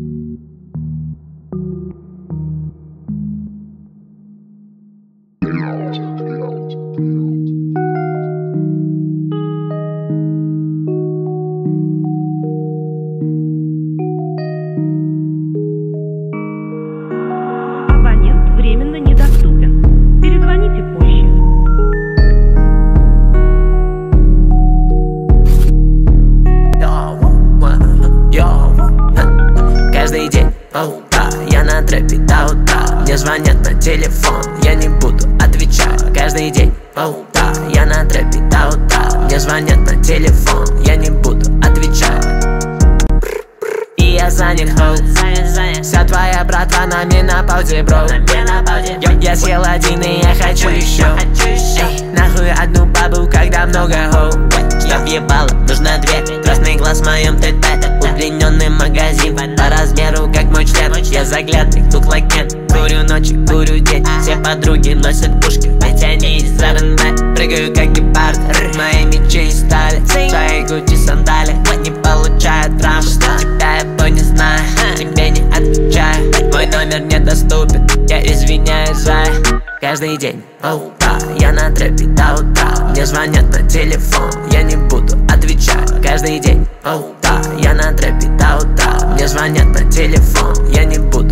Абонент временно недоступен. Перезвоните позже. Каждый день по утра я на трэпе до утра. Мне звонят на телефон, я не буду отвечать. Каждый день по утра я на трэпе до утра. Мне звонят на телефон, я не буду отвечать. И я занят, хоу. Вся твоя братва на менопаузе, бро. Я съел один и я хочу еще. Нахуй одну бабу, когда много хоу. Чтоб ебало, нужно две. Красный глаз в моем ТТ. Удлиненный магазин по размеру, как мой член. Я заглядный, look like Ken. Курю ночи, курю день. Все подруги носят пушки, ведь они из РНБ. Прыгаю как гепард, мои мечи из стали. Свои гучи сандали, не получают травм. Тебя я бой не знаю, тебе не отвечаю. Мой номер недоступен, я извиняюсь за. Каждый день по утра я на трэпе до утра. Мне звонят на телефон, я не буду отвечать. Каждый день по утра я на трэпе до утра. Мне звонят на телефон, я не буду